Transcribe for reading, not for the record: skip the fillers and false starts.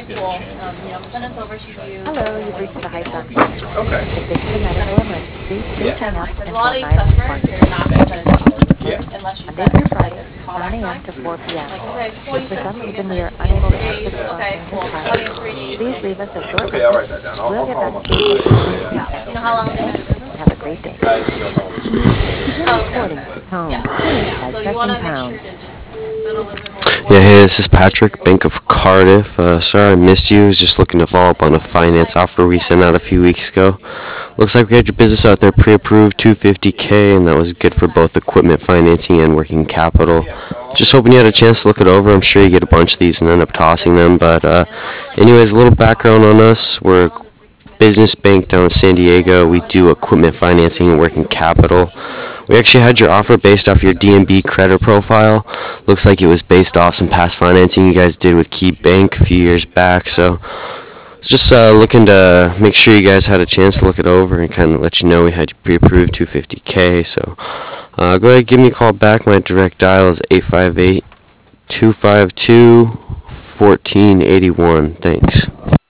cool. Send us over to you. Hello, you've reached the High Sun Center. Okay. If this is a medical emergency, please hang up Because and a lot call of these customers, 911. you're not going to send a text Yeah. unless you Monday set through like Friday, a 7 callback a.m. time. to 4 p.m. Like, okay, If for some reason we are like unable to 3 answer days. the phone Okay, during cool. this I'll time, call you in 3 days. please leave us a short Okay, I'll message. write that down. We'll I'll get call back them up to you first. as soon as we Yeah. can. You know how long they've been in Thanks, business? and have a great day. I don't know. Begin Oh, okay, recording. okay. Tone, Yeah. by So you want pressing to make sure pound. to just put a little bit more. Yeah, hey, this is Patrick, Bank of Cardiff. Sorry I missed you. I was just looking to follow up on a finance offer we sent out a few weeks ago. Looks like we had your business out there pre-approved, 250K, and that was good for both equipment financing and working capital. Just hoping you had a chance to look it over. I'm sure you get a bunch of these and end up tossing them. But anyways, a little background on us. We're a business bank down in San Diego. We do equipment financing and working capital. We actually had your offer based off your DNB credit profile. Looks like it was based off some past financing you guys did with Key Bank a few years back. So just looking to make sure you guys had a chance to look it over and kind of let you know we had you pre-approved 250K. So go ahead and give me a call back. My direct dial is 858-252-1481. Thanks.